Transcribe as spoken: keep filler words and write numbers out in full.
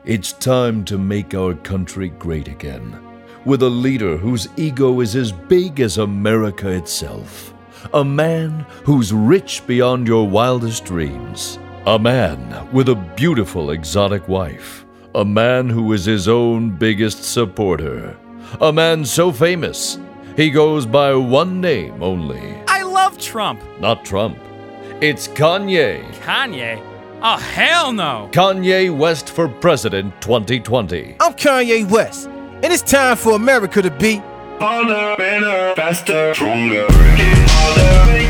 It's time to make our country great again, with a leader whose ego is as big as America itself. A man who's rich beyond your wildest dreams. A man with a beautiful exotic wife. A man who is his own biggest supporter. A man so famous, he goes by one name only. I love Trump. Not Trump. It's Kanye. Kanye? Oh, hell no. Kanye West for President twenty twenty. I'm Kanye West, and it's time for America to be harder, better, faster, stronger, harder,